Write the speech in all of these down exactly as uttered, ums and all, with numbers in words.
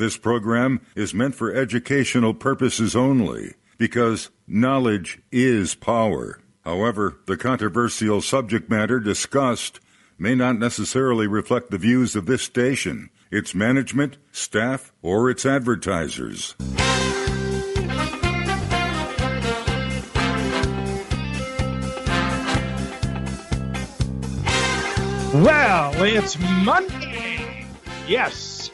this program is meant for educational purposes only, because knowledge is power. However, the controversial subject matter discussed may not necessarily reflect the views of this station, its management, staff, or its advertisers. Well, it's Monday. Yes.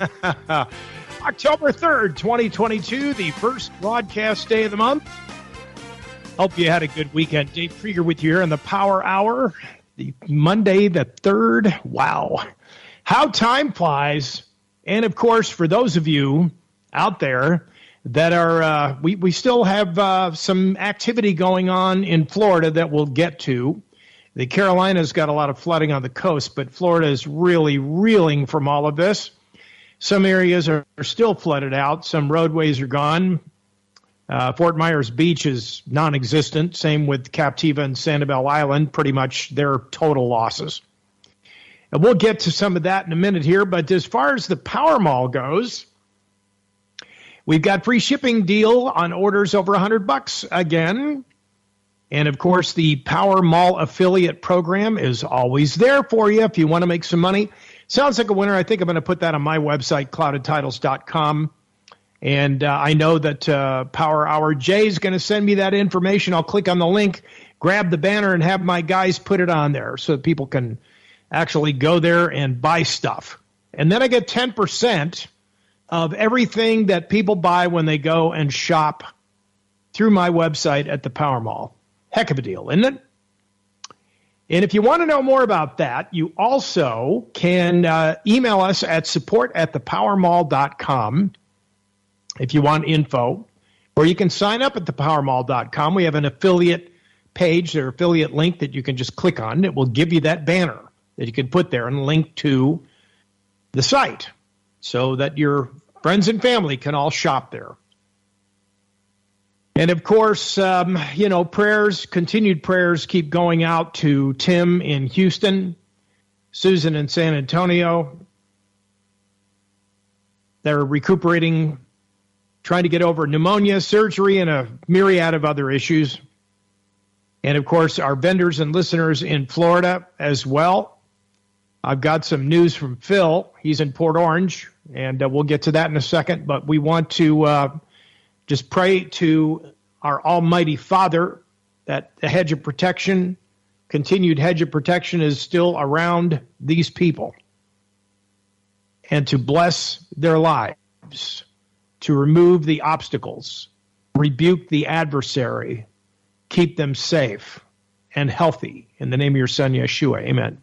October third, twenty twenty-two, the first broadcast day of the month. Hope you had a good weekend. Dave Krieger with you here in the Power Hour. The Monday the third. Wow. How time flies. And, of course, for those of you out there that are, uh, we, we still have uh, some activity going on in Florida that we'll get to. The Carolinas got a lot of flooding on the coast, but Florida is really reeling from all of this. Some areas are, are still flooded out. Some roadways are gone. Uh, Fort Myers Beach is non-existent. Same with Captiva and Sanibel Island. Pretty much their total losses. And we'll get to some of that in a minute here. But as far as the Power Mall goes, we've got free shipping deal on orders over one hundred bucks again. And, of course, the Power Mall affiliate program is always there for you if you want to make some money. Sounds like a winner. I think I'm going to put that on my website, clouded titles dot com. And uh, I know that uh, Power Hour Jay is going to send me that information. I'll click on the link, grab the banner, and have my guys put it on there so that people can actually go there and buy stuff. And then I get ten percent of everything that people buy when they go and shop through my website at the Power Mall. Heck of a deal, isn't it? And if you want to know more about that, you also can uh, email us at support at the power mall dot com if you want info, or you can sign up at the power mall dot com. We have an affiliate page or affiliate link that you can just click on. It will give you that banner that you can put there and link to the site so that your friends and family can all shop there. And, of course, um, you know, prayers, continued prayers keep going out to Tim in Houston, Susan in San Antonio. They're recuperating, trying to get over pneumonia, surgery, and a myriad of other issues. And, of course, our vendors and listeners in Florida as well. I've got some news from Phil. He's in Port Orange, and uh, we'll get to that in a second. But we want to uh, just pray to our Almighty Father that the hedge of protection, continued hedge of protection is still around these people, and to bless their lives, to remove the obstacles, rebuke the adversary, keep them safe and healthy. In the name of your Son, Yeshua, amen.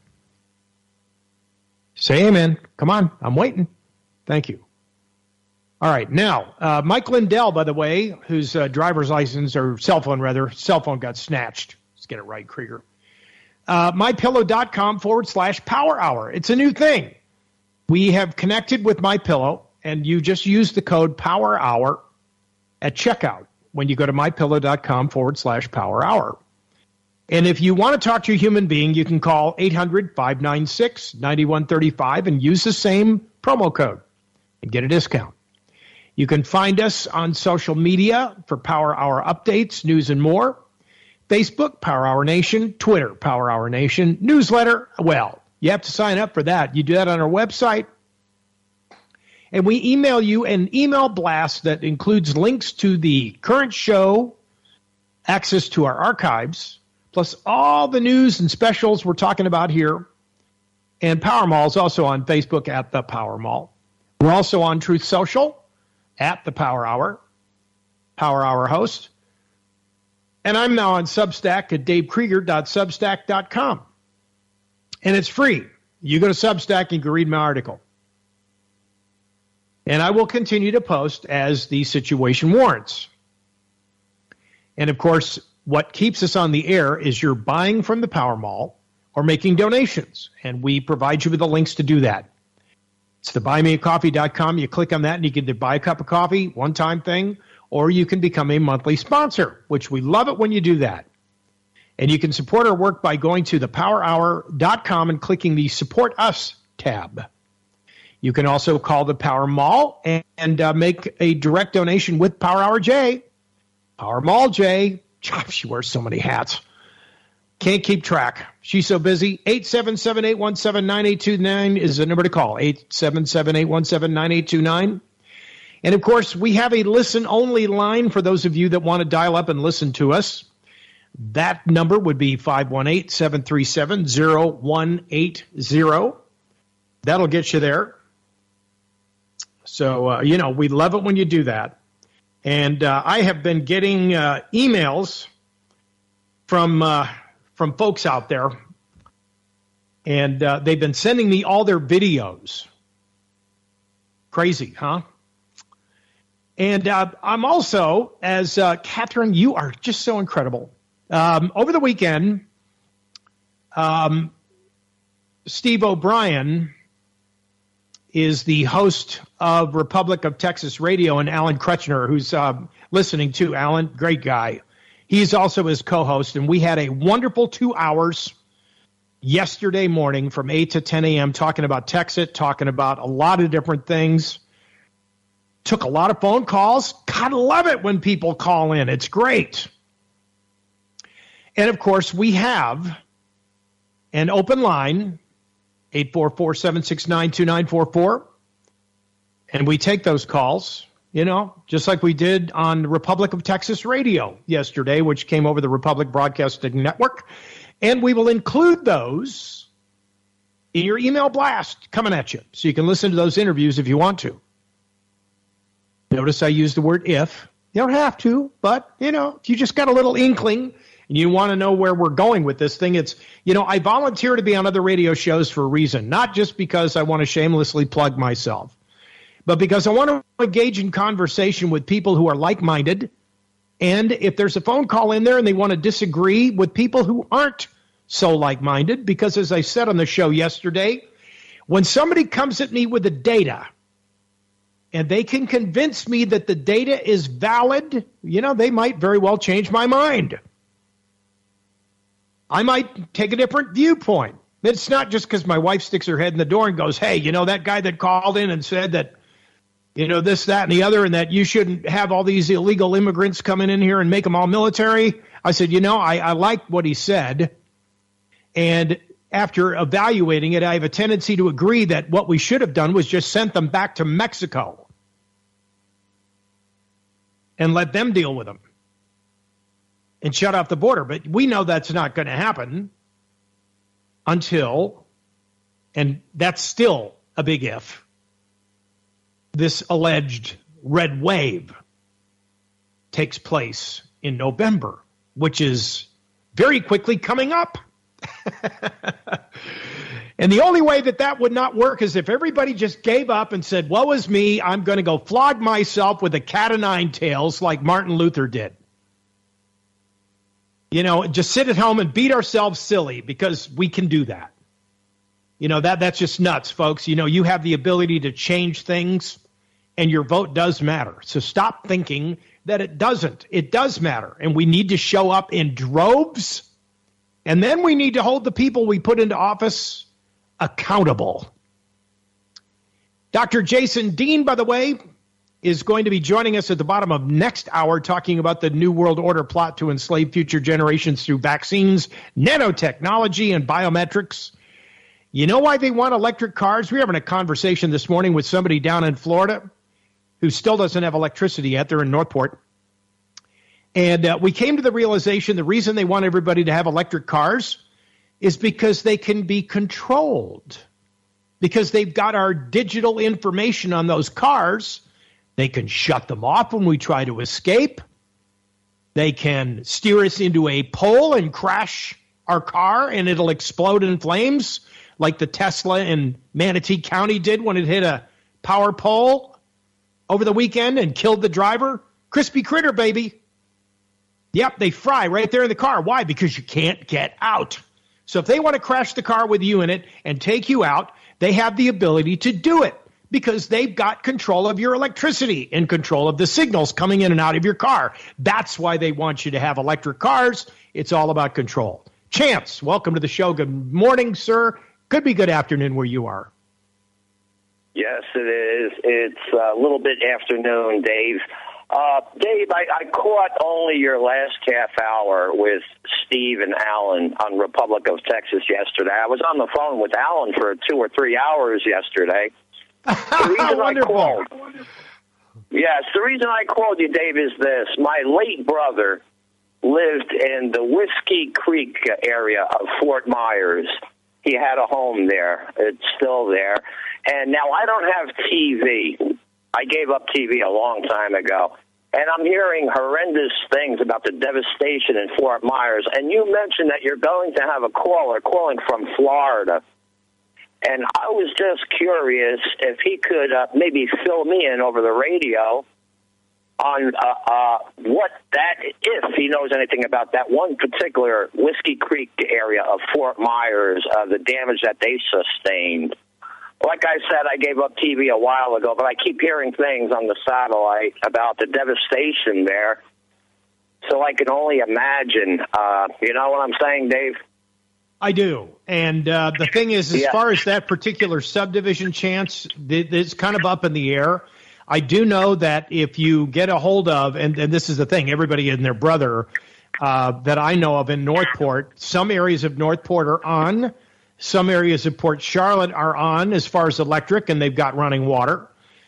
Say amen. Come on, I'm waiting. Thank you. All right, now, uh, Mike Lindell, by the way, whose uh, driver's license, or cell phone, rather, cell phone got snatched. Let's get it right, Krieger. Uh, MyPillow.com forward slash Power Hour. It's a new thing. We have connected with MyPillow, and you just use the code Power Hour at checkout when you go to MyPillow.com forward slash Power Hour. And if you want to talk to a human being, you can call eight hundred, five nine six, nine one three five and use the same promo code and get a discount. You can find us on social media for Power Hour updates, news, and more. Facebook, Power Hour Nation. Twitter, Power Hour Nation. Newsletter, well, you have to sign up for that. You do that on our website. And we email you an email blast that includes links to the current show, access to our archives, plus all the news and specials we're talking about here. And Power Mall is also on Facebook at The Power Mall. We're also on Truth Social at The Power Hour, Power Hour host. And I'm now on Substack at dave krieger dot substack dot com. And it's free. You go to Substack and you can read my article. And I will continue to post as the situation warrants. And, of course, what keeps us on the air is you're buying from the Power Mall or making donations. And we provide you with the links to do that. It's the buy me a coffee dot com. You click on that and you can either buy a cup of coffee, one-time thing, or you can become a monthly sponsor, which we love it when you do that. And you can support our work by going to the power hour dot com and clicking the Support Us tab. You can also call the Power Mall and, and uh, make a direct donation with Power Hour J. Power Mall J. God, she wears so many hats. Can't keep track. She's so busy. eight seven seven, eight one seven, nine eight two nine is the number to call. eight seven seven, eight one seven, nine eight two nine. And, of course, we have a listen-only line for those of you that want to dial up and listen to us. That number would be five one eight, seven three seven, zero one eight zero. That'll get you there. So, uh, you know, we love it when you do that. And uh, I have been getting uh, emails from uh, from folks out there, and uh, they've been sending me all their videos. Crazy, huh? And uh, I'm also, as uh, Catherine, you are just so incredible. Um, over the weekend, um, Steve O'Brien is the host of Republic of Texas Radio, and Alan Kretschner, who's uh, listening to Alan, great guy. He's also his co-host, and we had a wonderful two hours yesterday morning from eight to ten a.m. talking about Texit, talking about a lot of different things. Took a lot of phone calls. God, love it when people call in. It's great. And, of course, we have an open line, eight four four, seven six nine, two nine four four. And we take those calls, you know, just like we did on Republic of Texas Radio yesterday, which came over the Republic Broadcasting Network. And we will include those in your email blast coming at you, so you can listen to those interviews if you want to. Notice I used the word if. You don't have to, but, you know, if you just got a little inkling and you want to know where we're going with this thing, it's, you know, I volunteer to be on other radio shows for a reason, not just because I want to shamelessly plug myself, but because I want to engage in conversation with people who are like-minded. And if there's a phone call in there and they want to disagree with people who aren't so like-minded, because as I said on the show yesterday, when somebody comes at me with the data and they can convince me that the data is valid, you know, they might very well change my mind. I might take a different viewpoint. It's not just because my wife sticks her head in the door and goes, hey, you know, that guy that called in and said that, you know, this, that, and the other, and that you shouldn't have all these illegal immigrants coming in here and make them all military. I said, you know, I, I like what he said. And after evaluating it, I have a tendency to agree that what we should have done was just sent them back to Mexico and let them deal with them and shut off the border. But we know that's not going to happen until, and that's still a big if, this alleged red wave takes place in November, which is very quickly coming up. And the only way that that would not work is if everybody just gave up and said, woe is me, I'm going to go flog myself with a cat of nine tails like Martin Luther did. You know, just sit at home and beat ourselves silly because we can do that. You know, that that's just nuts, folks. You know, you have the ability to change things, and your vote does matter. So stop thinking that it doesn't. It does matter, and we need to show up in droves, and then we need to hold the people we put into office accountable. Doctor Jason Dean, by the way, is going to be joining us at the bottom of next hour talking about the New World Order plot to enslave future generations through vaccines, nanotechnology, and biometrics. You know why they want electric cars? We were having a conversation this morning with somebody down in Florida who still doesn't have electricity yet. They're in Northport. And uh, we came to the realization the reason they want everybody to have electric cars is because they can be controlled. Because they've got our digital information on those cars. They can shut them off when we try to escape. They can steer us into a pole and crash our car, and it'll explode in flames like the Tesla in Manatee County did when it hit a power pole over the weekend and killed the driver. Crispy critter, baby. Yep, they fry right there in the car. Why? Because you can't get out. So if they want to crash the car with you in it and take you out, they have the ability to do it because they've got control of your electricity and control of the signals coming in and out of your car. That's why they want you to have electric cars. It's all about control. Chance, welcome to the show. Good morning, sir. Could be good afternoon where you are. Yes, it is. It's a little bit afternoon, Dave. Uh, Dave, I, I caught only your last half hour with Steve and Alan on Republic of Texas yesterday. I was on the phone with Alan for two or three hours yesterday. The reason I called, yes, the reason I called you, Dave, is this. My late brother lived in the Whiskey Creek area of Fort Myers. He had a home there. It's still there. And now I don't have T V. I gave up T V a long time ago. And I'm hearing horrendous things about the devastation in Fort Myers. And you mentioned that you're going to have a caller calling from Florida. And I was just curious if he could uh, maybe fill me in over the radio on uh, uh, what that, if he knows anything about that one particular Whiskey Creek area of Fort Myers, uh, the damage that they sustained. Like I said, I gave up T V a while ago, but I keep hearing things on the satellite about the devastation there. So I can only imagine. Uh, you know what I'm saying, Dave? I do. And uh, the thing is, as yeah. far as that particular subdivision chance, it's kind of up in the air. I do know that if you get a hold of, and, and this is the thing, everybody and their brother uh, that I know of in Northport, some areas of Northport are on. Some areas of Port Charlotte are on as far as electric, and they've got running water.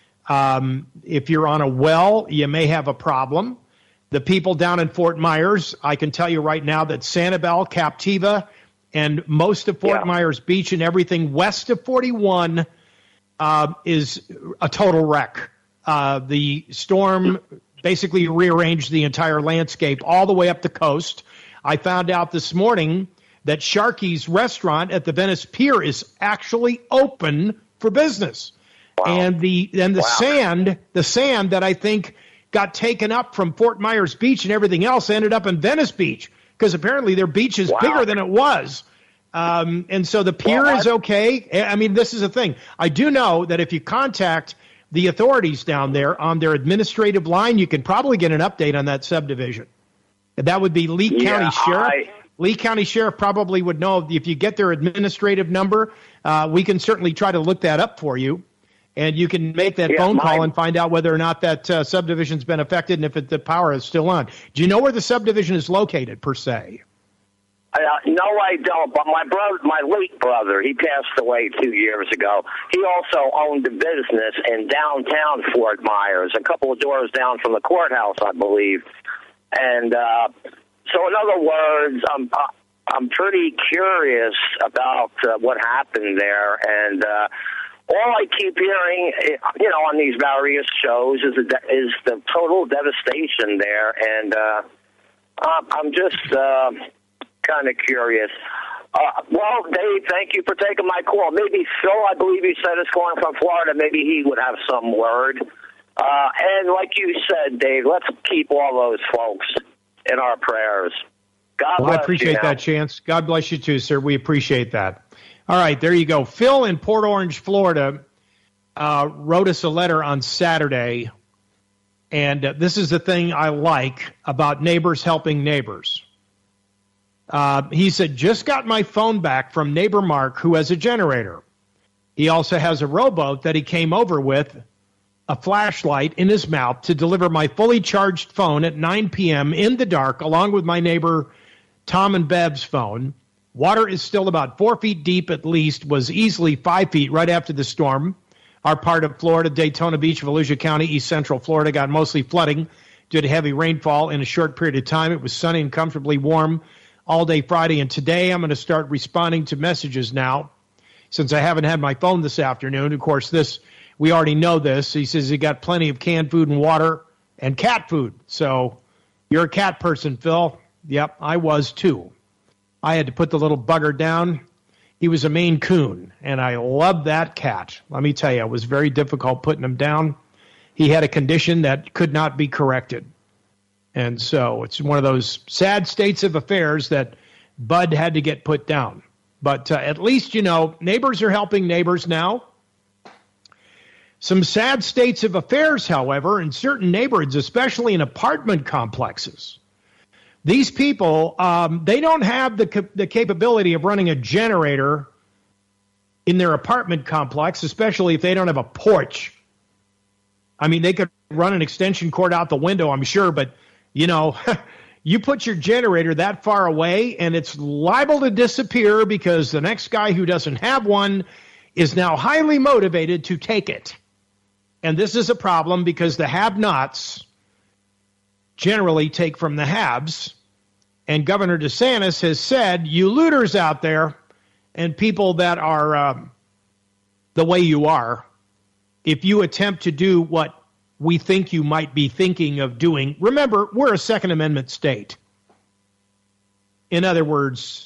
Um, if you're on a well, you may have a problem. The people down in Fort Myers, I can tell you right now that Sanibel, Captiva, and most of Fort yeah. Myers Beach and everything west of forty-one uh, is a total wreck. Uh, the storm basically rearranged the entire landscape all the way up the coast. I found out this morning that Sharky's restaurant at the Venice Pier is actually open for business. Wow. And the and the wow. sand, the sand that I think got taken up from Fort Myers Beach and everything else ended up in Venice Beach, because apparently their beach is wow. bigger than it was. Um, and so the pier well, is okay. I mean, this is the thing. I do know that if you contact the authorities down there on their administrative line, you can probably get an update on that subdivision. That would be Lee yeah, County Sheriff. I... Lee County Sheriff probably would know if you get their administrative number. Uh, we can certainly try to look that up for you, and you can make that yeah, phone call my... and find out whether or not that uh, subdivision's been affected and if it, the power is still on. Do you know where the subdivision is located, per se? Uh, no, I don't. But my brother, my late brother, he passed away two years ago. He also owned a business in downtown Fort Myers, a couple of doors down from the courthouse, I believe. And uh, so, in other words, I'm uh, I'm pretty curious about uh, what happened there, and uh, all I keep hearing, you know, on these various shows is the, is the total devastation there, and uh, I'm just. Uh, kind of curious. Uh, well, Dave, thank you for taking my call. Maybe Phil, I believe you said, is calling from Florida. Maybe he would have some word. Uh, and like you said, Dave, let's keep all those folks in our prayers. God well, bless I appreciate you that, Chance. God bless you too, sir. We appreciate that. All right, there you go. Phil in Port Orange, Florida, uh, wrote us a letter on Saturday. And uh, this is the thing I like about neighbors helping neighbors. Uh, he said, just got my phone back from neighbor Mark, who has a generator. He also has a rowboat that he came over with, a flashlight in his mouth, to deliver my fully charged phone at nine p.m. in the dark, along with my neighbor Tom and Bev's phone. Water is still about four feet deep at least, was easily five feet right after the storm. Our part of Florida, Daytona Beach, Volusia County, East Central Florida, got mostly flooding due to heavy rainfall in a short period of time. It was sunny and comfortably warm all day Friday, and today I'm going to start responding to messages now, since I haven't had my phone this afternoon. Of course, this we already know this. He says he got plenty of canned food and water and cat food. So you're a cat person, Phil. Yep, I was too. I had to put the little bugger down. He was a Maine Coon, and I loved that cat. Let me tell you, it was very difficult putting him down. He had a condition that could not be corrected. And so it's one of those sad states of affairs that Bud had to get put down. But uh, at least, you know, neighbors are helping neighbors now. Some sad states of affairs, however, in certain neighborhoods, especially in apartment complexes. These people, um, they don't have the, ca- the capability of running a generator in their apartment complex, especially if they don't have a porch. I mean, they could run an extension cord out the window, I'm sure, but, you know, you put your generator that far away and it's liable to disappear because the next guy who doesn't have one is now highly motivated to take it. And this is a problem because the have-nots generally take from the haves. And Governor DeSantis has said, you looters out there and people that are uh, the way you are, if you attempt to do what we think you might be thinking of doing, remember, we're a Second Amendment state. In other words,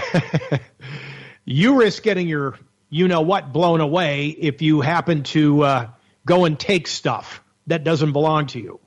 you risk getting your you-know-what blown away if you happen to uh, go and take stuff that doesn't belong to you.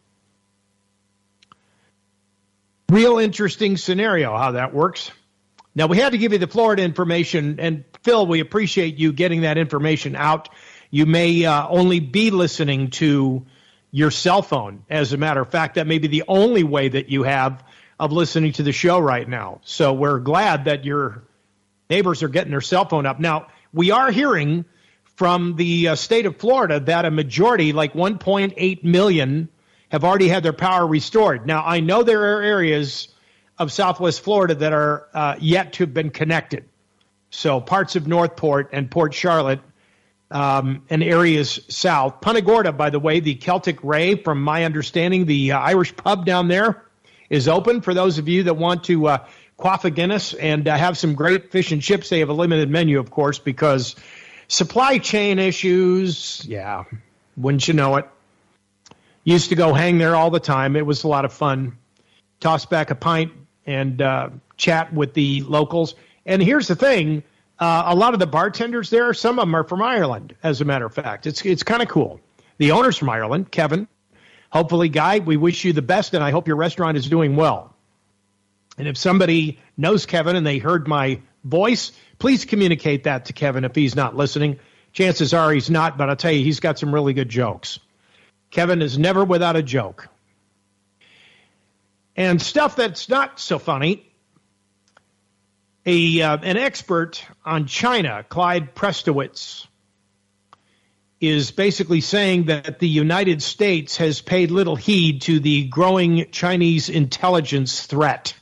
Real interesting scenario how that works. Now, we had to give you the Florida information, and Phil, we appreciate you getting that information out. You may uh, only be listening to your cell phone. As a matter of fact, that may be the only way that you have of listening to the show right now. So we're glad that your neighbors are getting their cell phone up. Now, we are hearing from the uh, state of Florida that a majority, like one point eight million, have already had their power restored. Now, I know there are areas of Southwest Florida that are uh, yet to have been connected. So parts of Northport and Port Charlotte um, and areas south. Punta Gorda, by the way, the Celtic Ray, from my understanding, the uh, Irish pub down there is open for those of you that want to uh, quaff a Guinness and uh, have some great fish and chips. They have a limited menu, of course, because supply chain issues, yeah, wouldn't you know it. Used to go hang there all the time. It was a lot of fun. Toss back a pint and uh, chat with the locals. And here's the thing. Uh, a lot of the bartenders there, some of them are from Ireland, as a matter of fact. It's it's kind of cool. The owner's from Ireland, Kevin. Hopefully, Guy, we wish you the best, and I hope your restaurant is doing well. And if somebody knows Kevin and they heard my voice, please communicate that to Kevin if he's not listening. Chances are he's not, but I'll tell you, he's got some really good jokes. Kevin is never without a joke. And stuff that's not so funny, a uh, an expert on China, Clyde Prestowitz, is basically saying that the United States has paid little heed to the growing Chinese intelligence threat.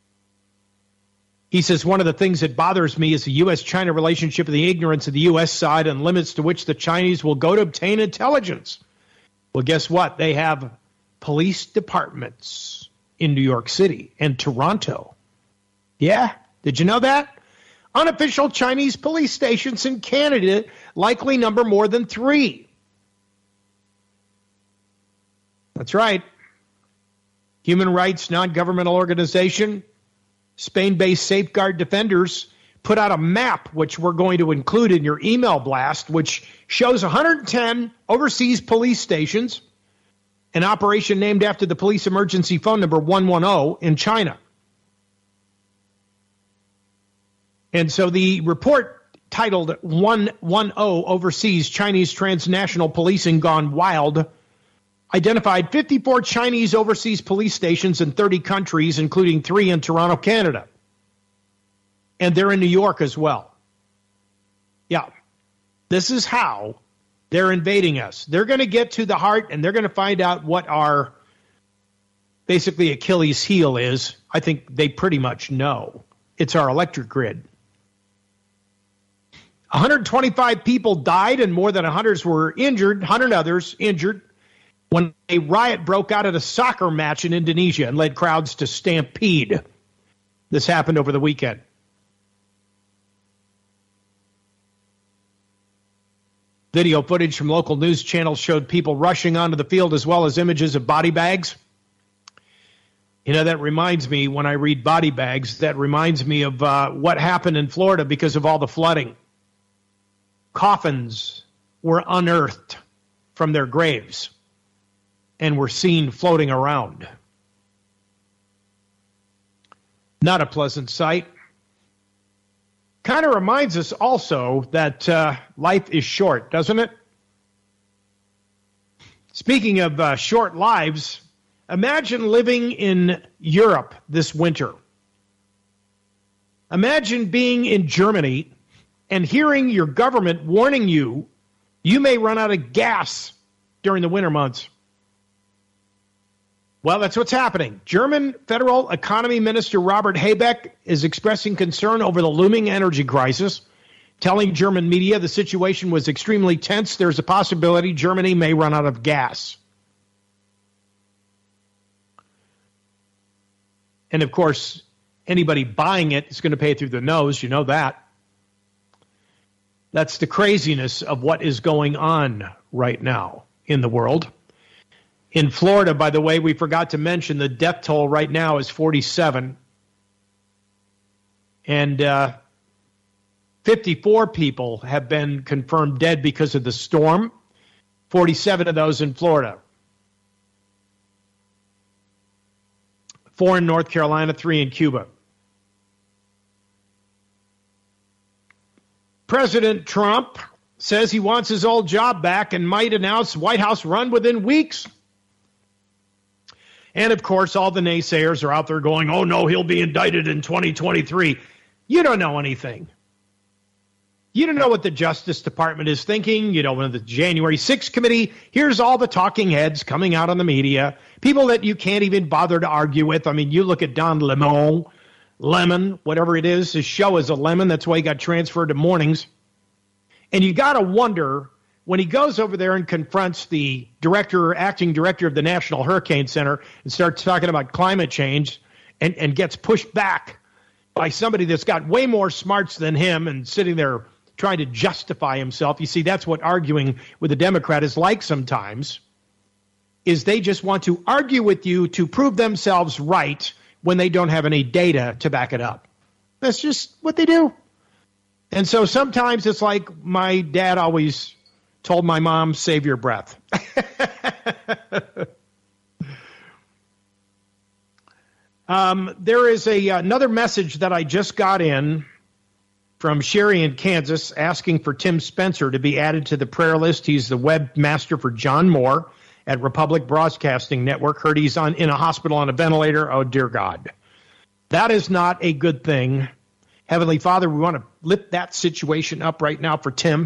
He says, one of the things that bothers me is the U S China relationship and the ignorance of the U S side and limits to which the Chinese will go to obtain intelligence. Well, guess what? They have police departments in New York City and Toronto. Yeah, did you know that? Unofficial Chinese police stations in Canada likely number more than three. That's right. Human rights non-governmental organization, Spain-based Safeguard Defenders, put out a map, which we're going to include in your email blast, which shows one hundred ten overseas police stations, an operation named after the police emergency phone number one one zero in China. And so the report titled one one zero Overseas Chinese Transnational Policing Gone Wild identified fifty-four Chinese overseas police stations in thirty countries, including three in Toronto, Canada. And they're in New York as well. Yeah, this is how they're invading us. They're going to get to the heart, and they're going to find out what our basically Achilles heel is. I think they pretty much know. It's our electric grid. one hundred twenty-five people died and more than one hundred were injured, one hundred others injured, when a riot broke out at a soccer match in Indonesia and led crowds to stampede. This happened over the weekend. Video footage from local news channels showed people rushing onto the field as well as images of body bags. You know, that reminds me, when I read body bags, that reminds me of uh, what happened in Florida because of all the flooding. Coffins were unearthed from their graves and were seen floating around. Not a pleasant sight. Kind of reminds us also that uh, life is short, doesn't it? Speaking of uh, short lives, imagine living in Europe this winter. Imagine being in Germany and hearing your government warning you, you may run out of gas during the winter months. Well, that's what's happening. German Federal Economy Minister Robert Habeck is expressing concern over the looming energy crisis, telling German media the situation was extremely tense. There's a possibility Germany may run out of gas. And, of course, anybody buying it is going to pay through the nose. You know that. That's the craziness of what is going on right now in the world. In Florida, by the way, we forgot to mention the death toll right now is forty-seven. And uh, fifty-four people have been confirmed dead because of the storm. forty-seven of those in Florida. Four in North Carolina, three in Cuba. President Trump says he wants his old job back and might announce White House run within weeks. And, of course, all the naysayers are out there going, oh, no, he'll be indicted in twenty twenty-three. You don't know anything. You don't know what the Justice Department is thinking. You know, when the January sixth committee, here's all the talking heads coming out on the media, people that you can't even bother to argue with. I mean, you look at Don Lemon, Lemon, whatever it is. His show is a lemon. That's why he got transferred to mornings. And you got to wonder, when he goes over there and confronts the director, acting director of the National Hurricane Center and starts talking about climate change and, and gets pushed back by somebody that's got way more smarts than him and sitting there trying to justify himself. You see, that's what arguing with a Democrat is like sometimes, is they just want to argue with you to prove themselves right when they don't have any data to back it up. That's just what they do. And so sometimes it's like my dad always told my mom, save your breath. um, there is a another message that I just got in from Sherry in Kansas asking for Tim Spencer to be added to the prayer list. He's the webmaster for John Moore at Republic Broadcasting Network. Heard he's on in a hospital on a ventilator. Oh, dear God. That is not a good thing. Heavenly Father, we want to lift that situation up right now for Tim.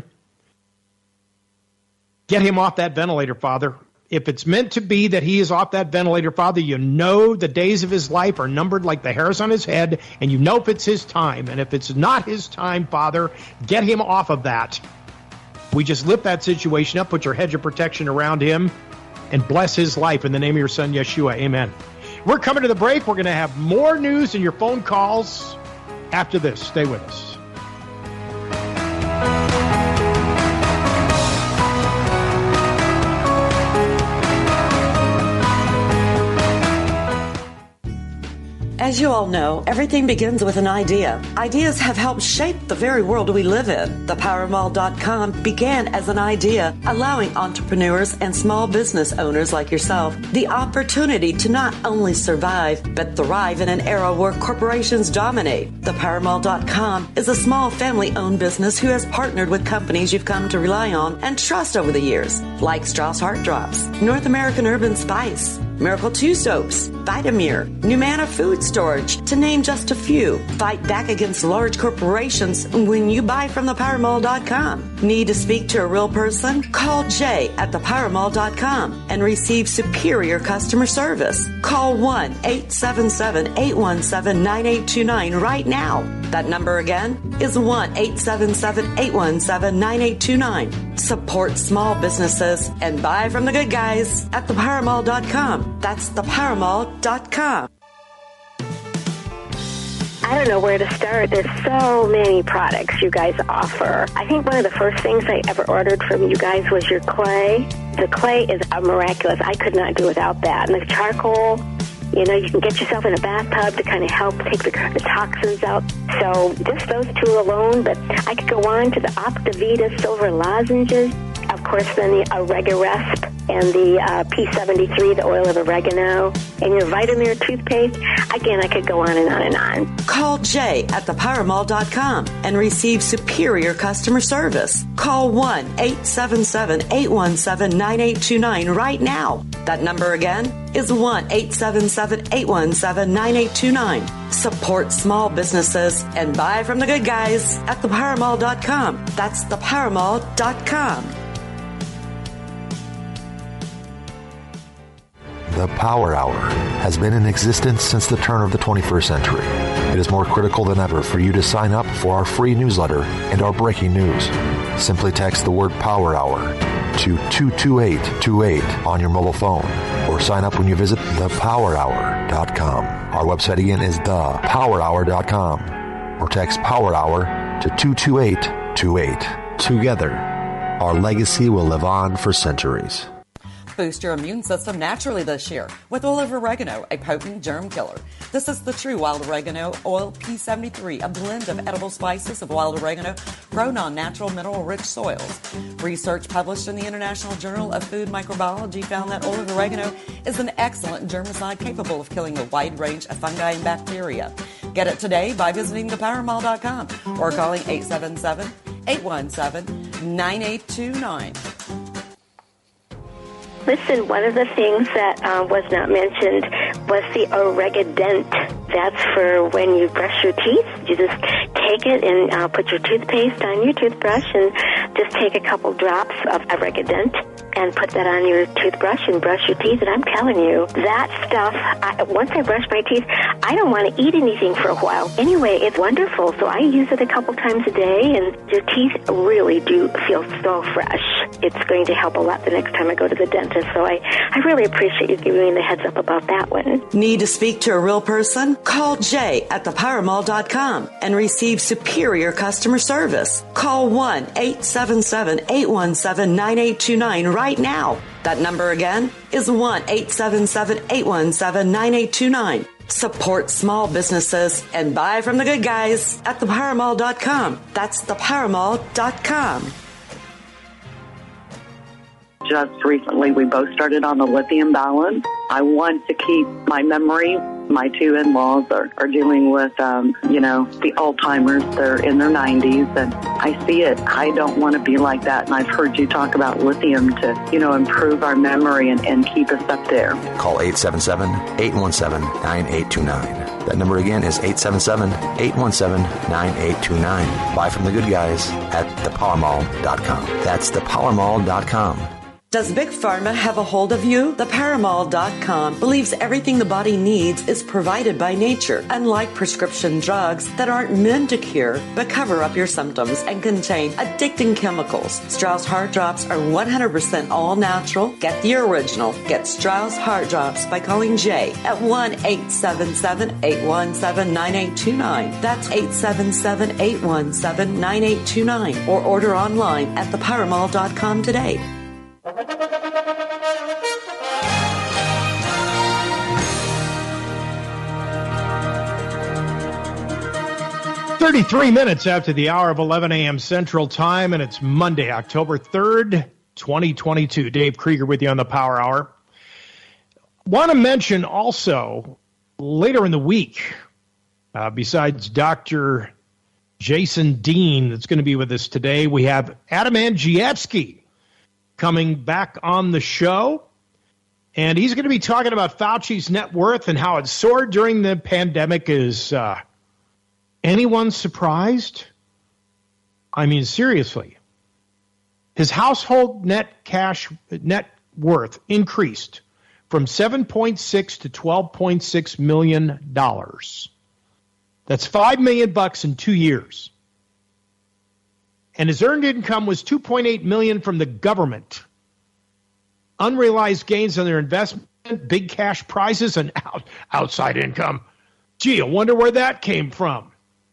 Get him off that ventilator, Father. If it's meant to be that he is off that ventilator, Father, you know the days of his life are numbered like the hairs on his head, and you know if it's his time. And if it's not his time, Father, get him off of that. We just lift that situation up, put your hedge of protection around him, and bless his life in the name of your son, Yeshua. Amen. We're coming to the break. We're going to have more news and your phone calls after this. Stay with us. As you all know, everything begins with an idea. Ideas have helped shape the very world we live in. The power mall dot com began as an idea, allowing entrepreneurs and small business owners like yourself the opportunity to not only survive, but thrive in an era where corporations dominate. The power mall dot com is a small family-owned business who has partnered with companies you've come to rely on and trust over the years, like Strauss Heart Drops, North American Urban Spice, Miracle two Soaps, Vitamir, Numana Food Storage, to name just a few. Fight back against large corporations when you buy from the power mall dot com. Need to speak to a real person? Call Jay at the power mall dot com and receive superior customer service. Call one eight seven seven, eight one seven, nine eight two nine right now. That number again is one eight seven seven, eight one seven, nine eight two nine. Support small businesses and buy from the good guys at the power mall dot com. That's the power mall dot com. I don't know where to start. There's so many products you guys offer. I think one of the first things I ever ordered from you guys was your clay. The clay is miraculous. I could not do without that. And the charcoal, you know, you can get yourself in a bathtub to kind of help take the, the toxins out. So just those two alone, but I could go on to the Optavita silver lozenges. Of course, then the Oregarest and the uh, P seventy-three, the oil of oregano, and your Vitamir toothpaste. Again, I could go on and on and on. Call Jay at the power mall dot com and receive superior customer service. Call one eight seven seven, eight one seven, nine eight two nine right now. That number again is one eight seven seven, eight one seven, nine eight two nine. Support small businesses and buy from the good guys at the power mall dot com. That's the power mall dot com. The Power Hour has been in existence since the turn of the twenty-first century. It is more critical than ever for you to sign up for our free newsletter and our breaking news. Simply text the word Power Hour to two two eight two eight on your mobile phone or sign up when you visit the power hour dot com. Our website again is the power hour dot com or text Power Hour to two two eight two eight. Together, our legacy will live on for centuries. Boost your immune system naturally this year with oil of oregano, a potent germ killer. This is the true wild oregano oil P seventy-three, a blend of edible spices of wild oregano grown on natural mineral-rich soils. Research published in the International Journal of Food Microbiology found that oil of oregano is an excellent germicide capable of killing a wide range of fungi and bacteria. Get it today by visiting the power mall dot com or calling eight seven seven, eight one seven, nine eight two nine. Listen, one of the things that uh, was not mentioned was the Oregadent. That's for when you brush your teeth. You just take it and uh, put your toothpaste on your toothbrush and just take a couple drops of Oregadent and put that on your toothbrush and brush your teeth. And I'm telling you, that stuff, I, once I brush my teeth, I don't want to eat anything for a while. Anyway, it's wonderful. So I use it a couple times a day, and your teeth really do feel so fresh. It's going to help a lot the next time I go to the dentist. So I, I really appreciate you giving me the heads up about that one. Need to speak to a real person? Call Jay at the power mall dot com and receive superior customer service. Call one eight seven seven, eight one seven, nine eight two nine right now. That number again is one eight seven seven, eight one seven, nine eight two nine. Support small businesses and buy from the good guys at the power mall dot com. That's the power mall dot com. Just recently, we both started on the lithium balance. I want to keep my memory. My two in-laws are, are dealing with, um, you know, the Alzheimer's. They're in their nineties, and I see it. I don't want to be like that, and I've heard you talk about lithium to, you know, improve our memory and, and keep us up there. Call eight seven seven, eight one seven, nine eight two nine. That number again is eight seven seven, eight one seven, nine eight two nine. Buy from the good guys at the power mall dot com. That's the power mall dot com. Does Big Pharma have a hold of you? The power mall dot com believes everything the body needs is provided by nature, unlike prescription drugs that aren't meant to cure but cover up your symptoms and contain addicting chemicals. Strauss Heart Drops are one hundred percent all natural. Get the original. Get Strauss Heart Drops by calling Jay at one eight seven seven, eight one seven, nine eight two nine. That's eight seven seven, eight one seven, nine eight two nine. Or order online at the power mall dot com today. thirty-three minutes after the hour of eleven a.m. Central Time, and it's Monday, October third, twenty twenty-two. Dave Krieger with you on the Power Hour. Want to mention also, later in the week, uh, besides Doctor Jason Dean that's going to be with us today, we have Adam Andrzejewski coming back on the show, and he's going to be talking about Fauci's net worth and how it soared during the pandemic. Is uh, anyone surprised? I mean, seriously. His household net cash net worth increased from seven point six to twelve point six million dollars. That's five million bucks in two years. And his earned income was two point eight million dollars from the government. Unrealized gains on their investment, big cash prizes, and out, outside income. Gee, I wonder where that came from.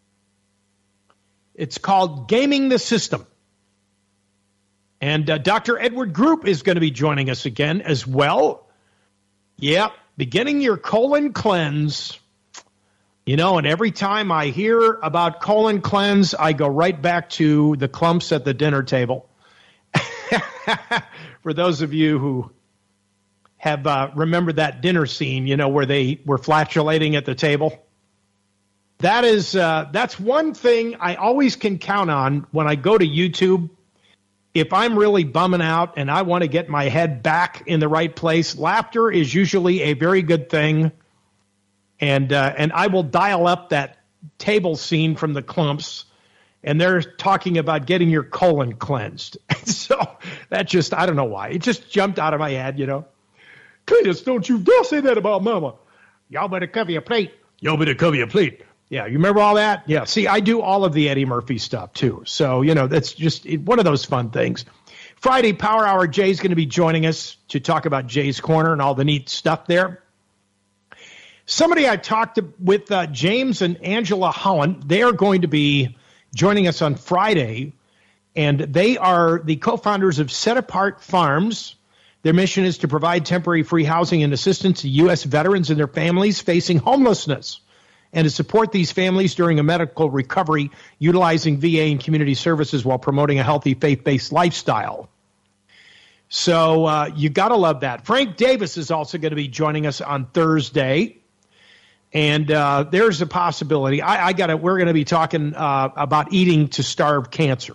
It's called gaming the system. And uh, Doctor Edward Group is going to be joining us again as well. Yep, beginning your colon cleanse. You know, and every time I hear about colon cleanse, I go right back to the clumps at the dinner table. For those of you who have uh, remembered that dinner scene, you know, where they were flatulating at the table. That is, uh, that's one thing I always can count on when I go to YouTube. If I'm really bumming out and I want to get my head back in the right place, laughter is usually a very good thing. And uh, and I will dial up that table scene from the Clumps, and they're talking about getting your colon cleansed. So that just, I don't know why. It just jumped out of my head, you know. Cletus, don't you dare say that about Mama. Y'all better cover your plate. Y'all better cover your plate. Yeah, you remember all that? Yeah, see, I do all of the Eddie Murphy stuff, too. So, you know, that's just one of those fun things. Friday, Power Hour, Jay's going to be joining us to talk about Jay's Corner and all the neat stuff there. Somebody I talked to, with uh, James and Angela Holland, they are going to be joining us on Friday, and they are the co-founders of Set Apart Farms. Their mission is to provide temporary free housing and assistance to U S veterans and their families facing homelessness, and to support these families during a medical recovery, utilizing V A and community services while promoting a healthy faith-based lifestyle. So uh, you got to love that. Frank Davis is also going to be joining us on Thursday. And uh, there's a possibility. I, I got it. We're going to be talking uh, about eating to starve cancer,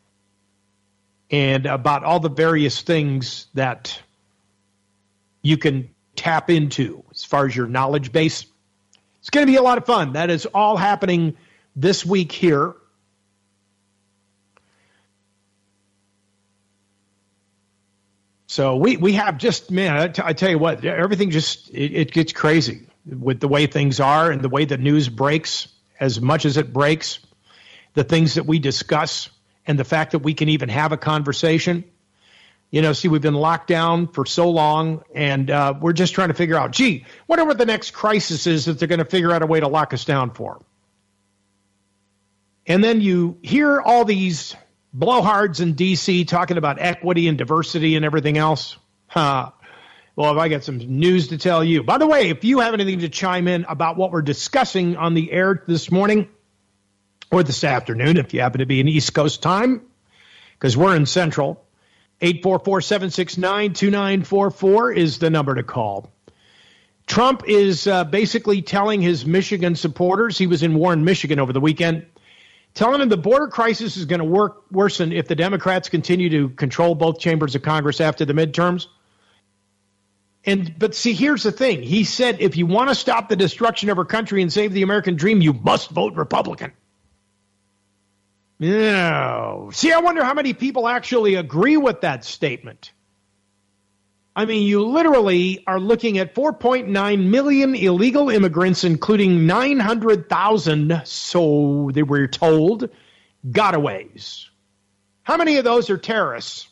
and about all the various things that you can tap into as far as your knowledge base. It's going to be a lot of fun. That is all happening this week here. So we, we have just, man, I, t- I tell you what, everything just, it, it gets crazy with the way things are and the way the news breaks as much as it breaks, the things that we discuss and the fact that we can even have a conversation. You know, see, we've been locked down for so long, and uh, we're just trying to figure out, gee, whatever the next crisis is that they're going to figure out a way to lock us down for. And then you hear all these blowhards in D C talking about equity and diversity and everything else. Huh. Well, if I got some news to tell you. By the way, if you have anything to chime in about what we're discussing on the air this morning or this afternoon, if you happen to be in East Coast time, because we're in Central, eight four four, seven six nine, two nine four four is the number to call. Trump is uh, basically telling his Michigan supporters, he was in Warren, Michigan over the weekend, telling them the border crisis is going to work worsen if the Democrats continue to control both chambers of Congress after the midterms. And but see, here's the thing. He said, if you want to stop the destruction of our country and save the American dream, you must vote Republican. No. See, I wonder how many people actually agree with that statement. I mean, you literally are looking at four point nine million illegal immigrants, including nine hundred thousand, so they were told, gotaways. How many of those are terrorists?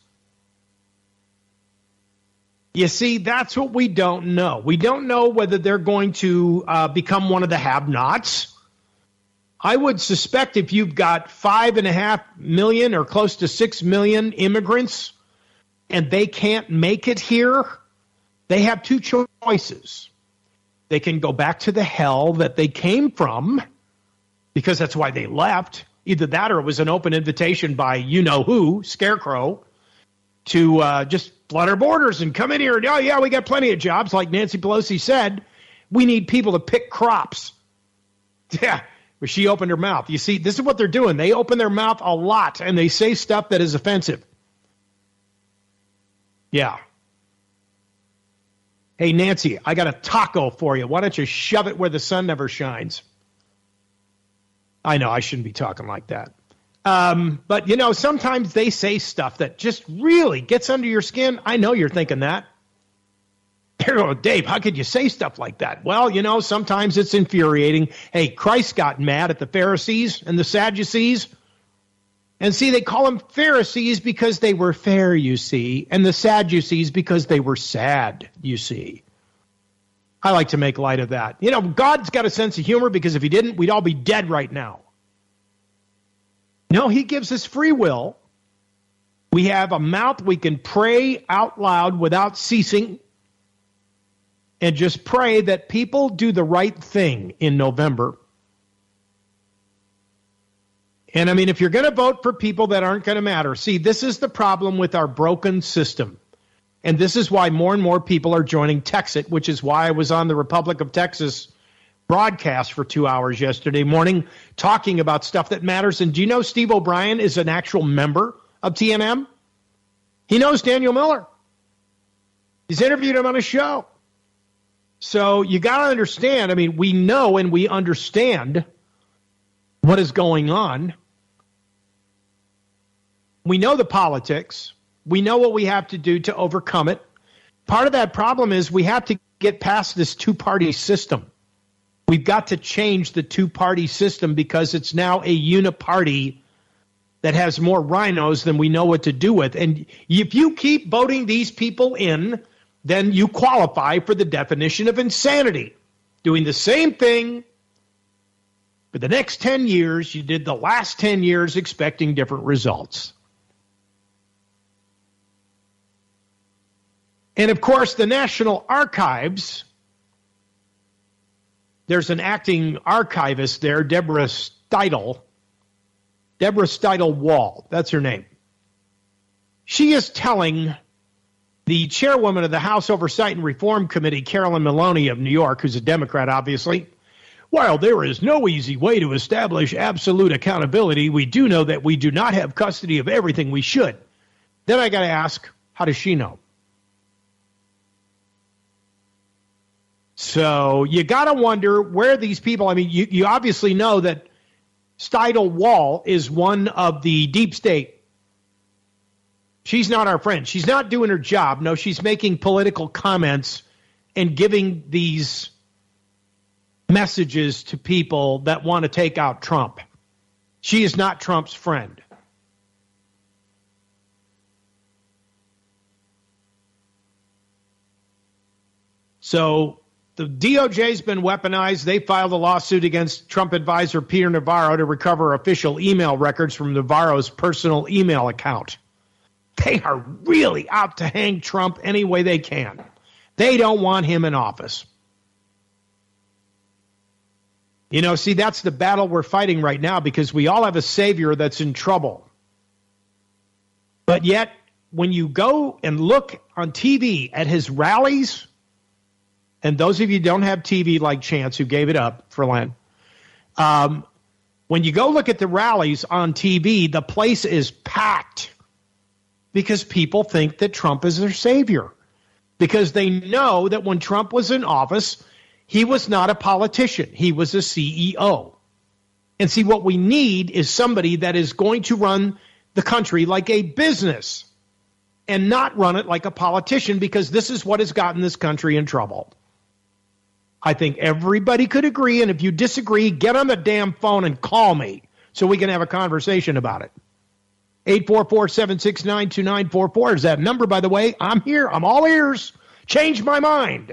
You see, that's what we don't know. We don't know whether they're going to uh, become one of the have-nots. I would suspect if you've got five and a half million or close to six million immigrants and they can't make it here, they have two choices. They can go back to the hell that they came from, because that's why they left. Either that or it was an open invitation by you-know-who, Scarecrow, to uh, just flood our borders and come in here and, oh, yeah, we got plenty of jobs. Like Nancy Pelosi said, we need people to pick crops. Yeah, but she opened her mouth. You see, this is what they're doing. They open their mouth a lot, and they say stuff that is offensive. Yeah. Hey, Nancy, I got a taco for you. Why don't you shove it where the sun never shines? I know, I shouldn't be talking like that. Um, but, you know, sometimes they say stuff that just really gets under your skin. I know you're thinking that. They're going, Dave, how could you say stuff like that? Well, you know, sometimes it's infuriating. Hey, Christ got mad at the Pharisees and the Sadducees. And see, they call them Pharisees because they were fair, you see, and the Sadducees because they were sad, you see. I like to make light of that. You know, God's got a sense of humor, because if he didn't, we'd all be dead right now. No, he gives us free will. We have a mouth we can pray out loud without ceasing, and just pray that people do the right thing in November. And I mean, if you're going to vote for people that aren't going to matter, see, this is the problem with our broken system. And this is why more and more people are joining Texit, which is why I was on the Republic of Texas broadcast for two hours yesterday morning talking about stuff that matters. And do you know Steve O'Brien is an actual member of T N M? He knows Daniel Miller. He's interviewed him on a show. So you got to understand, I mean, we know and we understand what is going on. We know the politics. We know what we have to do to overcome it. Part of that problem is we have to get past this two-party system. We've got to change the two-party system because it's now a uniparty that has more rhinos than we know what to do with. And if you keep voting these people in, then you qualify for the definition of insanity. Doing the same thing for the next ten years you did the last ten years expecting different results. And, of course, the National Archives, there's an acting archivist there, Deborah Steidel, Deborah Steidel Wall, that's her name. She is telling the chairwoman of the House Oversight and Reform Committee, Carolyn Maloney of New York, who's a Democrat, obviously, while there is no easy way to establish absolute accountability, we do know that we do not have custody of everything we should. Then I got to ask, how does she know? So you got to wonder where these people, I mean, you, you obviously know that Steidel Wall is one of the deep state. She's not our friend. She's not doing her job. No, she's making political comments and giving these messages to people that want to take out Trump. She is not Trump's friend. So the D O J's been weaponized. They filed a lawsuit against Trump advisor Peter Navarro to recover official email records from Navarro's personal email account. They are really out to hang Trump any way they can. They don't want him in office. You know, see, that's the battle we're fighting right now because we all have a savior that's in trouble. But yet, when you go and look on T V at his rallies, and those of you who don't have T V like Chance, who gave it up for Len, um, when you go look at the rallies on T V, the place is packed because people think that Trump is their savior. Because they know that when Trump was in office, he was not a politician. He was a C E O. And see, what we need is somebody that is going to run the country like a business and not run it like a politician, because this is what has gotten this country in trouble. I think everybody could agree, and if you disagree, get on the damn phone and call me so we can have a conversation about it. eight four four, seven six nine, two nine four four is that number, by the way. I'm here. I'm all ears. Change my mind.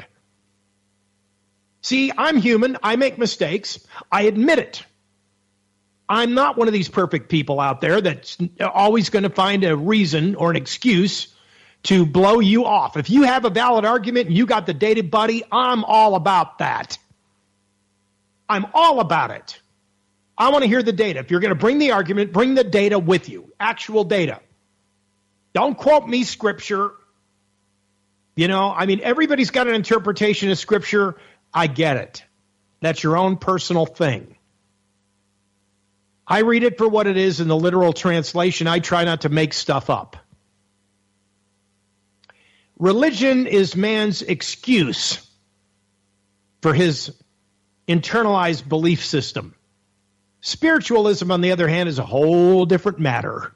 See, I'm human. I make mistakes. I admit it. I'm not one of these perfect people out there that's always going to find a reason or an excuse to blow you off. If you have a valid argument and you got the data, buddy, I'm all about that. I'm all about it. I want to hear the data. If you're going to bring the argument, bring the data with you, actual data. Don't quote me scripture. You know, I mean, everybody's got an interpretation of scripture. I get it. That's your own personal thing. I read it for what it is in the literal translation. I try not to make stuff up. Religion is man's excuse for his internalized belief system. Spiritualism, on the other hand, is a whole different matter.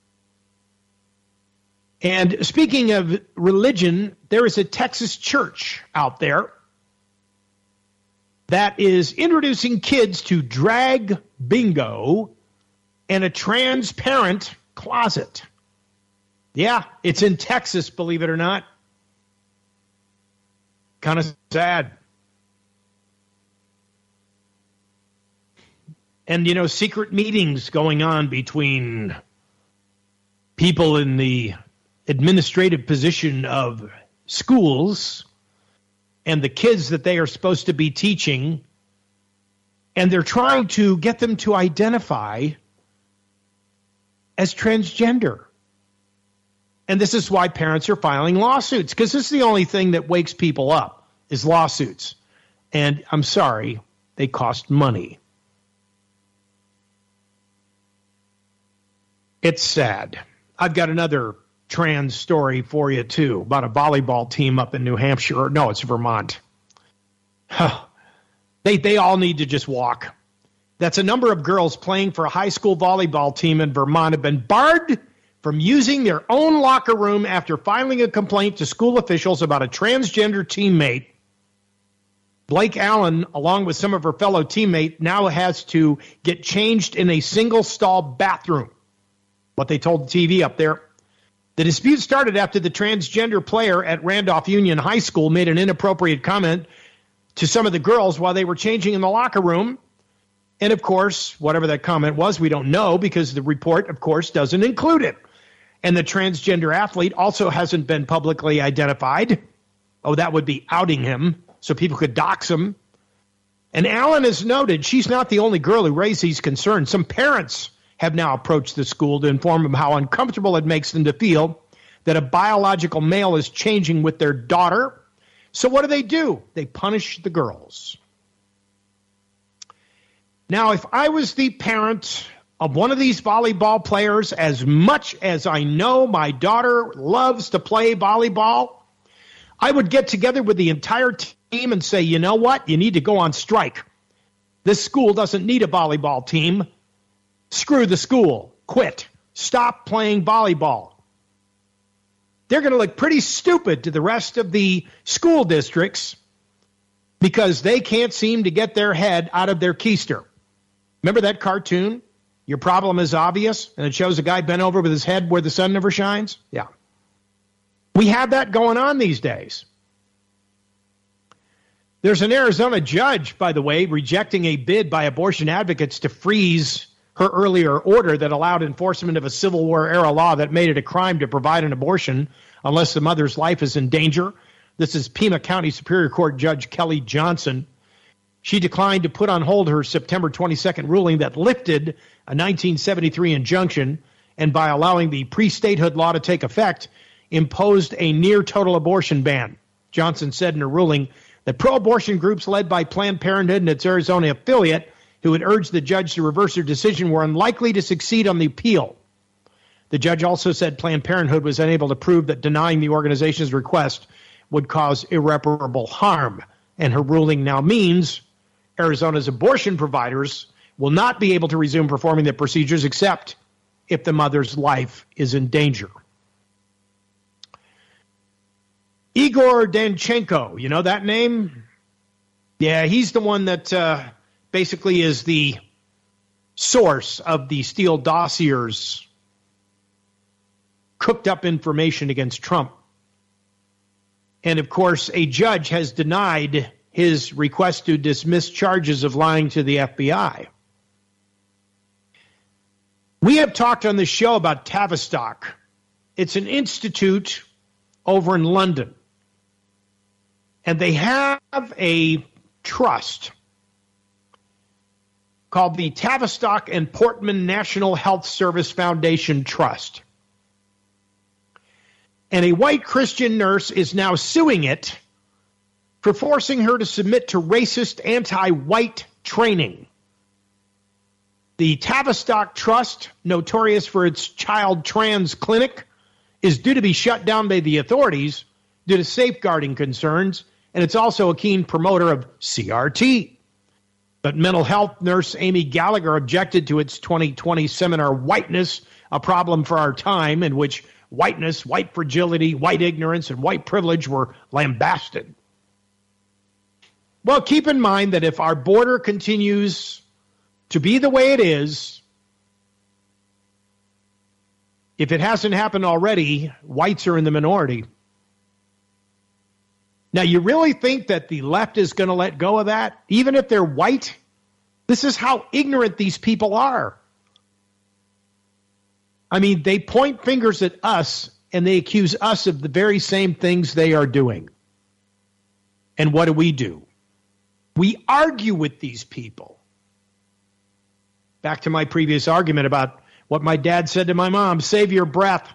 And speaking of religion, there is a Texas church out there that is introducing kids to drag bingo and a transparent closet. Yeah, it's in Texas, believe it or not. Kind of sad. And, you know, secret meetings going on between people in the administrative position of schools and the kids that they are supposed to be teaching. And they're trying to get them to identify as transgender. And this is why parents are filing lawsuits, because this is the only thing that wakes people up is lawsuits. And I'm sorry, they cost money. It's sad. I've got another trans story for you, too, about a volleyball team up in New Hampshire. No, it's Vermont. Huh. They, they all need to just walk. That's a number of girls playing for a high school volleyball team in Vermont have been barred from using their own locker room after filing a complaint to school officials about a transgender teammate. Blake Allen, along with some of her fellow teammates, now has to get changed in a single-stall bathroom. What they told the T V up there. The dispute started after the transgender player at Randolph Union High School made an inappropriate comment to some of the girls while they were changing in the locker room. And, of course, whatever that comment was, we don't know because the report, of course, doesn't include it. And the transgender athlete also hasn't been publicly identified. Oh, that would be outing him so people could dox him. And Allen has noted she's not the only girl who raised these concerns. Some parents have now approached the school to inform them how uncomfortable it makes them to feel that a biological male is changing with their daughter. So what do they do? They punish the girls. Now, if I was the parent of one of these volleyball players, as much as I know my daughter loves to play volleyball, I would get together with the entire team and say, you know what? You need to go on strike. This school doesn't need a volleyball team. Screw the school. Quit. Stop playing volleyball. They're going to look pretty stupid to the rest of the school districts because they can't seem to get their head out of their keister. Remember that cartoon? Your problem is obvious, and it shows a guy bent over with his head where the sun never shines? Yeah. We have that going on these days. There's an Arizona judge, by the way, rejecting a bid by abortion advocates to freeze her earlier order that allowed enforcement of a Civil War-era law that made it a crime to provide an abortion unless the mother's life is in danger. This is Pima County Superior Court Judge Kelly Johnson. She declined to put on hold her September twenty-second ruling that lifted a nineteen seventy-three injunction and, by allowing the pre-statehood law to take effect, imposed a near-total abortion ban. Johnson said in a ruling that pro-abortion groups led by Planned Parenthood and its Arizona affiliate who had urged the judge to reverse her decision were unlikely to succeed on the appeal. The judge also said Planned Parenthood was unable to prove that denying the organization's request would cause irreparable harm. And her ruling now means Arizona's abortion providers will not be able to resume performing the procedures except if the mother's life is in danger. Igor Danchenko, you know that name? Yeah, he's the one that uh, basically is the source of the Steele dossier's cooked up information against Trump. And, of course, a judge has denied his request to dismiss charges of lying to the F B I. We have talked on this show about Tavistock. It's an institute over in London. And they have a trust called the Tavistock and Portman National Health Service Foundation Trust. And a white Christian nurse is now suing it for forcing her to submit to racist anti-white training. The Tavistock Trust, notorious for its child trans clinic, is due to be shut down by the authorities due to safeguarding concerns, and it's also a keen promoter of C R T. But mental health nurse Amy Gallagher objected to its twenty twenty seminar, Whiteness, a Problem for Our Time, in which whiteness, white fragility, white ignorance, and white privilege were lambasted. Well, keep in mind that if our border continues to be the way it is, if it hasn't happened already, whites are in the minority. Now, you really think that the left is going to let go of that, even if they're white? This is how ignorant these people are. I mean, they point fingers at us, and they accuse us of the very same things they are doing. And what do we do? We argue with these people. Back to my previous argument about what my dad said to my mom, save your breath.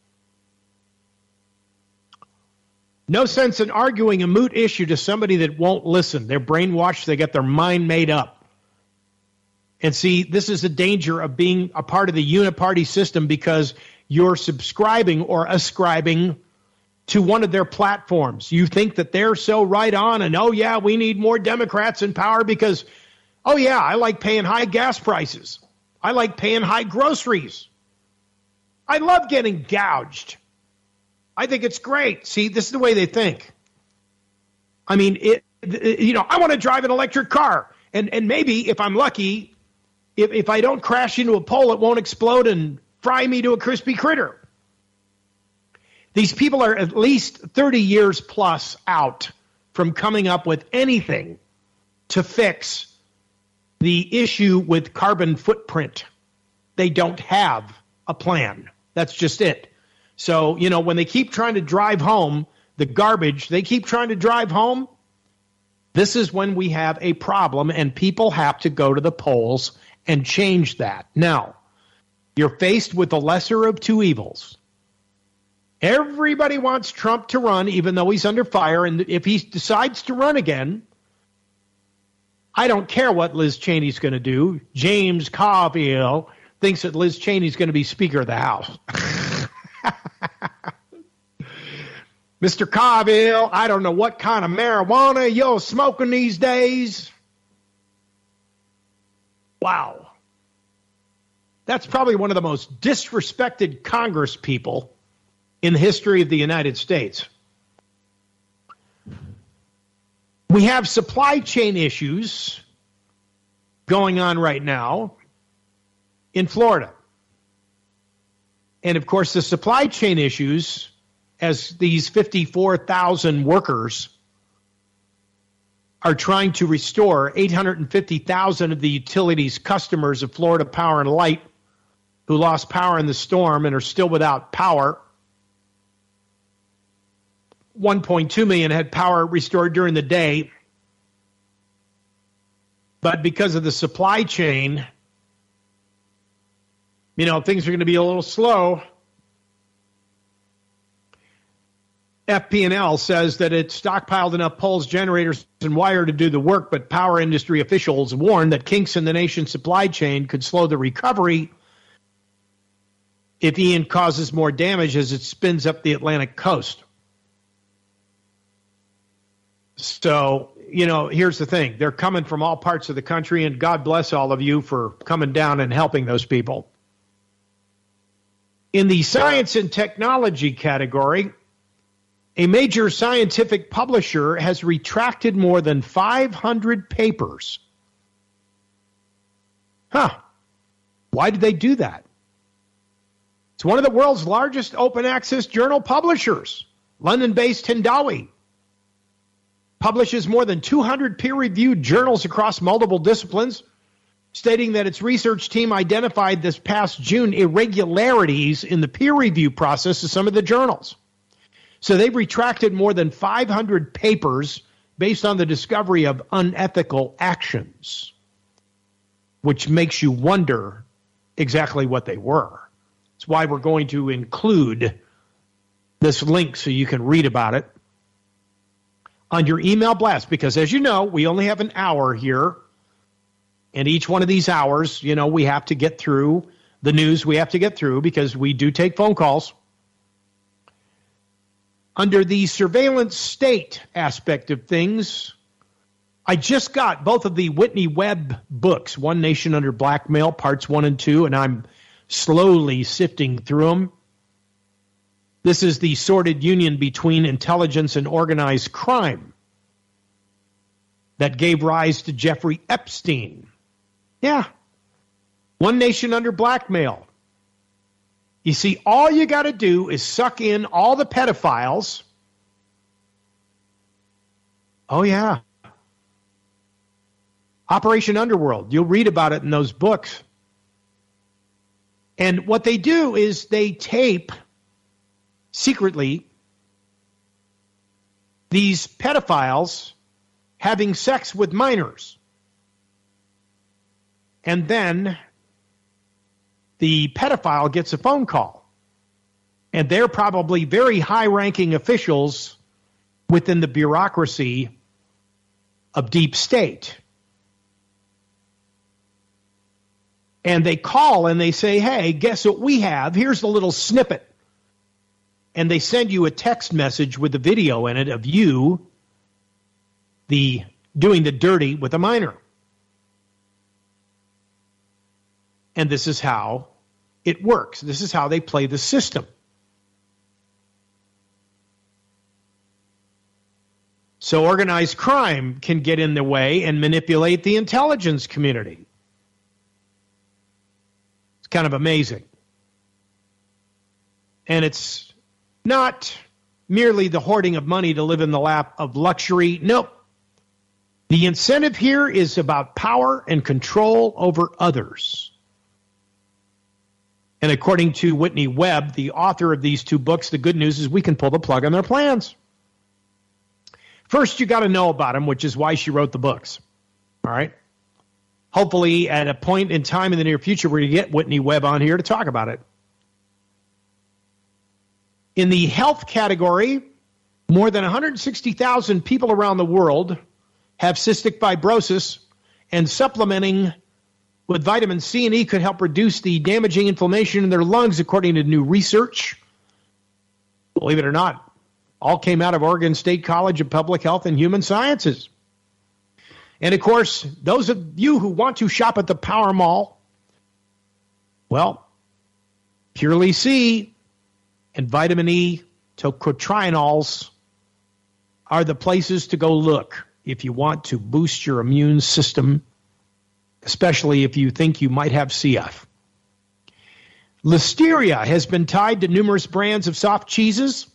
No sense in arguing a moot issue to somebody that won't listen. They're brainwashed. They got their mind made up. And see, this is the danger of being a part of the uniparty system because you're subscribing or ascribing to one of their platforms. You think that they're so right on and, oh, yeah, we need more Democrats in power because, oh, yeah, I like paying high gas prices. I like paying high groceries. I love getting gouged. I think it's great. See, this is the way they think. I mean, it, it, you know, I want to drive an electric car. And and maybe if I'm lucky, if, if I don't crash into a pole, it won't explode and fry me to a crispy critter. These people are at least thirty years plus out from coming up with anything to fix the issue with carbon footprint. They don't have a plan. That's just it. So, you know, when they keep trying to drive home the garbage, they keep trying to drive home, this is when we have a problem, and people have to go to the polls and change that. Now, you're faced with the lesser of two evils. Everybody wants Trump to run, even though he's under fire, and if he decides to run again, I don't care what Liz Cheney's going to do. James Carville thinks that Liz Cheney's going to be Speaker of the House. Mister Carville, I don't know what kind of marijuana you're smoking these days. Wow. That's probably one of the most disrespected Congress people in the history of the United States. We have supply chain issues going on right now in Florida. And, of course, the supply chain issues, as these fifty-four thousand workers are trying to restore eight hundred fifty thousand of the utilities customers of Florida Power and Light who lost power in the storm and are still without power. one point two million had power restored during the day. But because of the supply chain, you know, things are going to be a little slow. F P and L says that it stockpiled enough poles, generators, and wire to do the work, but power industry officials warned that kinks in the nation's supply chain could slow the recovery if Ian causes more damage as it spins up the Atlantic coast. So, you know, here's the thing. They're coming from all parts of the country, and God bless all of you for coming down and helping those people. In the science and technology category, a major scientific publisher has retracted more than five hundred papers. Huh. Why did they do that? It's one of the world's largest open access journal publishers, London-based Hindawi. Publishes more than two hundred peer-reviewed journals across multiple disciplines, stating that its research team identified this past June irregularities in the peer review process of some of the journals. So they've retracted more than five hundred papers based on the discovery of unethical actions, which makes you wonder exactly what they were. That's why we're going to include this link so you can read about it on your email blast, because as you know, we only have an hour here. And each one of these hours, you know, we have to get through the news we have to get through because we do take phone calls. Under the surveillance state aspect of things, I just got both of the Whitney Webb books, One Nation Under Blackmail, parts one and two, and I'm slowly sifting through them. This is the sordid union between intelligence and organized crime that gave rise to Jeffrey Epstein. Yeah. One Nation Under Blackmail. You see, all you got to do is suck in all the pedophiles. Oh, yeah. Operation Underworld. You'll read about it in those books. And what they do is they tape secretly these pedophiles having sex with minors. And then the pedophile gets a phone call. And they're probably very high-ranking officials within the bureaucracy of deep state. And they call and they say, hey, guess what we have? Here's a little snippet. And they send you a text message with a video in it of you the doing the dirty with a minor. And this is how it works. This is how they play the system. So organized crime can get in the way and manipulate the intelligence community. It's kind of amazing. And it's not merely the hoarding of money to live in the lap of luxury. Nope. The incentive here is about power and control over others. And according to Whitney Webb, the author of these two books, the good news is we can pull the plug on their plans. First, you got to know about them, which is why she wrote the books. All right? Hopefully, at a point in time in the near future, we're going to get Whitney Webb on here to talk about it. In the health category, more than one hundred sixty thousand people around the world have cystic fibrosis, and supplementing with vitamin C and E could help reduce the damaging inflammation in their lungs, according to new research. Believe it or not, all came out of Oregon State College of Public Health and Human Sciences. And, of course, those of you who want to shop at the Power Mall, well, Purely C and vitamin E tocotrienols are the places to go look if you want to boost your immune system, especially if you think you might have C F. Listeria has been tied to numerous brands of soft cheeses.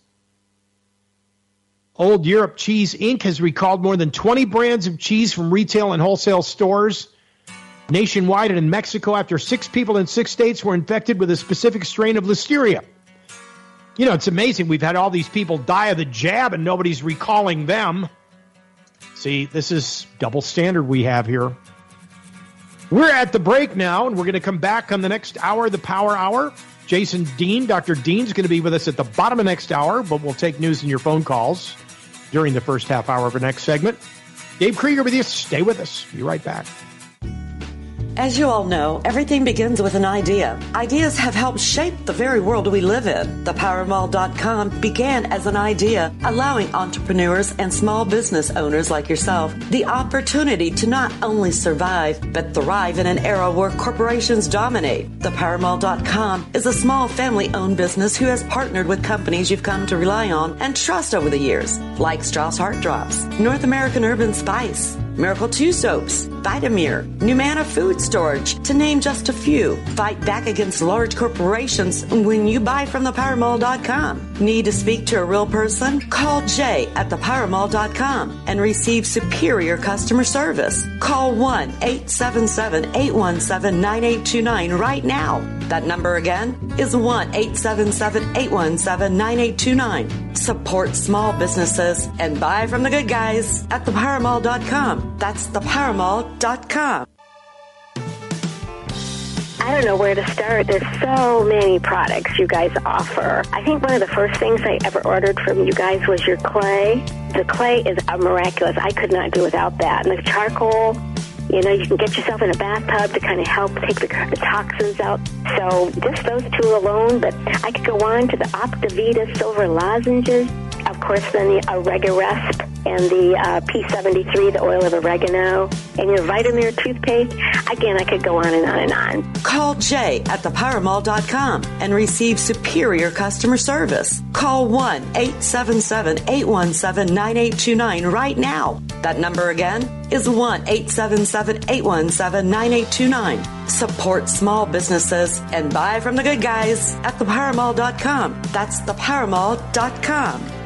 Old Europe Cheese Incorporated has recalled more than twenty brands of cheese from retail and wholesale stores nationwide and in Mexico after six people in six states were infected with a specific strain of Listeria. You know, it's amazing. We've had all these people die of the jab and nobody's recalling them. See, this is double standard we have here. We're at the break now, and we're going to come back on the next hour, the Power Hour. Jason Dean, Doctor Dean's going to be with us at the bottom of next hour, but we'll take news and your phone calls during the first half hour of our next segment. Dave Krieger with you. Stay with us. Be right back. As you all know, everything begins with an idea. Ideas have helped shape the very world we live in. The power mall dot com began as an idea, allowing entrepreneurs and small business owners like yourself the opportunity to not only survive, but thrive in an era where corporations dominate. The power mall dot com is a small family-owned business who has partnered with companies you've come to rely on and trust over the years, like Strauss Heart Drops, North American Urban Spice, Miracle two Soaps, Vitamir, Numana Food Storage, to name just a few. Fight back against large corporations when you buy from the power mall dot com. Need to speak to a real person? Call Jay at the power mall dot com and receive superior customer service. Call one eight seven seven, eight one seven, nine eight two nine right now. That number again is one eight seven seven, eight one seven, nine eight two nine. Support small businesses and buy from the good guys at the power mall dot com. That's the power mall dot com. I don't know where to start. There's so many products you guys offer. I think one of the first things I ever ordered from you guys was your clay. The clay is miraculous. I could not do without that. And the charcoal, you know, you can get yourself in a bathtub to kind of help take the, the toxins out. So just those two alone, but I could go on to the Optavita silver lozenges. Of course, then the Oregarest and the uh, P seventy-three, the oil of oregano, and your Vitamir toothpaste. Again, I could go on and on and on. Call Jay at the power mall dot com and receive superior customer service. Call one eight seven seven, eight one seven, nine eight two nine right now. That number again is one eight seven seven, eight one seven, nine eight two nine. Support small businesses and buy from the good guys at the power mall dot com. That's the power mall dot com.